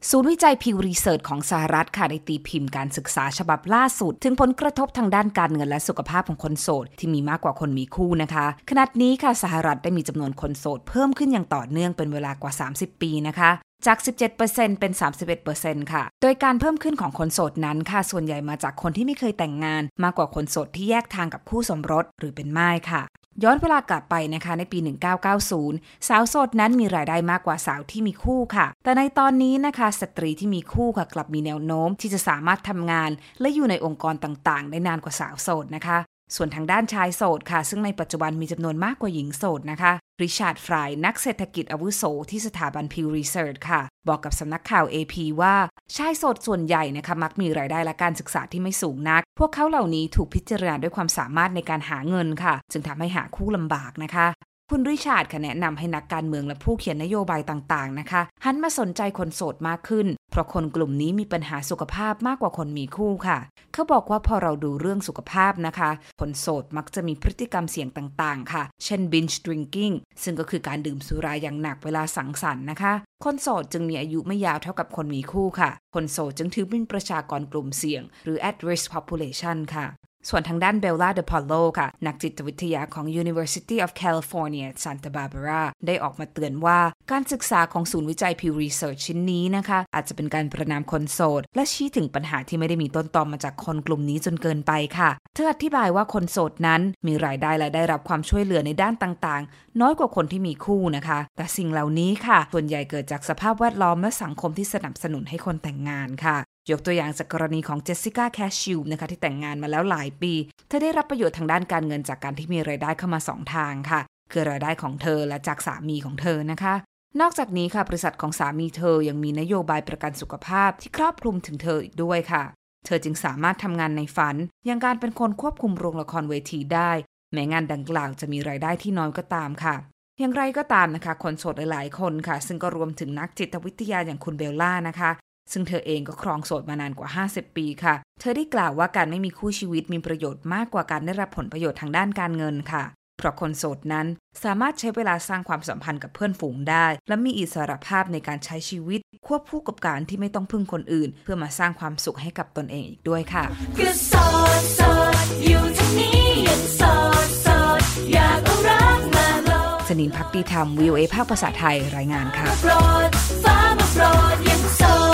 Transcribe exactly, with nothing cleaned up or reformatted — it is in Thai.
ศูนย์วิจัย Pew Research ของสหรัฐค่ะได้ตีพิมพ์การศึกษาฉบับล่าสุดถึงผลกระทบทางด้านการเงินและสุขภาพของคนโสดที่มีมากกว่าคนมีคู่นะคะขณะนี้ค่ะสหรัฐได้มีจำนวนคนโสดเพิ่มขึ้นอย่างต่อเนื่องเป็นเวลากว่าสามสิบปีนะคะจาก สิบเจ็ดเปอร์เซ็นต์ เป็น สามสิบเอ็ดเปอร์เซ็นต์ ค่ะโดยการเพิ่มขึ้นของคนโสดนั้นค่ะส่วนใหญ่มาจากคนที่ไม่เคยแต่งงานมากกว่าคนโสดที่แยกทางกับคู่สมรสหรือเป็นม่ายค่ะย้อนเวลากลับไปนะคะในปีหนึ่งพันเก้าร้อยเก้าสิบสาวโสดนั้นมีรายได้มากกว่าสาวที่มีคู่ค่ะแต่ในตอนนี้นะคะสตรีที่มีคู่ค่ะกลับมีแนวโน้มที่จะสามารถทำงานและอยู่ในองค์กรต่างๆได้นานกว่าสาวโสดนะคะส่วนทางด้านชายโสดค่ะซึ่งในปัจจุบันมีจำนวนมากกว่าหญิงโสดนะคะริชาร์ดฟรายนักเศรษฐกิจอาวุโสที่สถาบัน Pew Research ค่ะบอกกับสำนักข่าว เอ พี ว่าชายโสดส่วนใหญ่นะคะมักมีรายได้และการศึกษาที่ไม่สูงนักพวกเขาเหล่านี้ถูกพิจารณาด้วยความสามารถในการหาเงินค่ะจึงทำให้หาคู่ลำบากนะคะคุณริชาร์ดค่ะแนะนำให้นักการเมืองและผู้เขียนนโยบายต่างๆนะคะหันมาสนใจคนโสดมากขึ้นเพราะคนกลุ่มนี้มีปัญหาสุขภาพมากกว่าคนมีคู่ค่ะเขาบอกว่าพอเราดูเรื่องสุขภาพนะคะคนโสดมักจะมีพฤติกรรมเสี่ยงต่างๆค่ะเช่น binge drinking ซึ่งก็คือการดื่มสุราอย่างหนักเวลาสังสรรค์นะคะคนโสดจึงมีอายุไม่ยาวเท่ากับคนมีคู่ค่ะคนโสดจึงถือเป็นประชากรกลุ่มเสี่ยงหรือ at risk population ค่ะส่วนทางด้านเบลล่า เดพอลโลค่ะนักจิตวิทยาของ University of California Santa Barbara ได้ออกมาเตือนว่าการศึกษาของศูนย์วิจัย Pew Research ชิ้นนี้นะคะอาจจะเป็นการประณามคนโสดและชี้ถึงปัญหาที่ไม่ได้มีต้นตอมาจากคนกลุ่มนี้จนเกินไปค่ะเธออธิบายว่าคนโสดนั้นมีรายได้และได้รับความช่วยเหลือในด้านต่างๆน้อยกว่าคนที่มีคู่นะคะแต่สิ่งเหล่านี้ค่ะส่วนใหญ่เกิดจากสภาพแวดล้อมและสังคมที่สนับสนุนให้คนแต่งงานค่ะยกตัวอย่างจากกรณีของเจสสิก้าแคชชิวนะคะที่แต่งงานมาแล้วหลายปีเธอได้รับประโยชน์ทางด้านการเงินจากการที่มีรายได้เข้ามาสองทางค่ะคือรายได้ของเธอและจากสามีของเธอนะคะนอกจากนี้ค่ะบริษัทของสามีเธอยังมีนโยบายประกันสุขภาพที่ครอบคลุมถึงเธออีกด้วยค่ะเธอจึงสามารถทำงานในฝันอย่างการเป็นคนควบคุมโรงละครเวทีได้แม้งานดังกล่าวจะมีรายได้ที่น้อยก็ตามค่ะอย่างไรก็ตามนะคะคนโสดหลายๆคนค่ะซึ่งก็รวมถึงนักจิตวิทยาอย่างคุณเบลล่านะคะซึ่งเธอเองก็ครองโสดมานานกว่าห้าสิบปีค่ะเธอได้กล่าวว่าการไม่มีคู่ชีวิตมีประโยชน์มากกว่าการได้รับผลประโยชน์ทางด้านการเงินค่ะเพราะคนโสดนั้นสามารถใช้เวลาสร้างความสัมพันธ์กับเพื่อนฝูงได้และมีอิสรภาพในการใช้ชีวิตควบคู่กับการที่ไม่ต้องพึ่งคนอื่นเพื่อมาสร้างความสุขให้กับตนเองอีกด้วยค่ะคือโสดโสดอยู่ที่นี้ยังโสดโสดอยากเอารักมาโลดสนิมภักดีธรรม วี โอ เอ ภาคภาษาไทยรายงานค่ะโปรดฟ้ามาโปรดยังโสด